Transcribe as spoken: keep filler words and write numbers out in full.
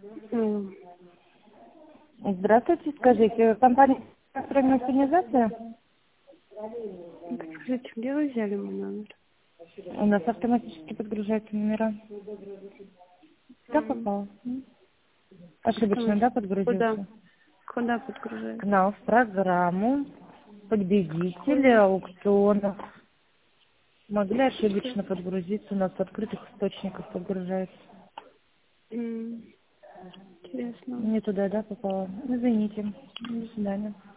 Алло. Здравствуйте, скажите, компания «Строительная организация»? Подскажите, где вы взяли мой номер? У нас автоматически подгружаются номера. Как М, попало? М? Ошибочно, да, Автоматически. Куда? подгрузился? Куда К подгружается? нам в программу победители М, аукционов могли ошибочно подгрузиться, у нас в открытых источниках подгружается. м, Интересно. Не туда, да, попало? Извините. До свидания.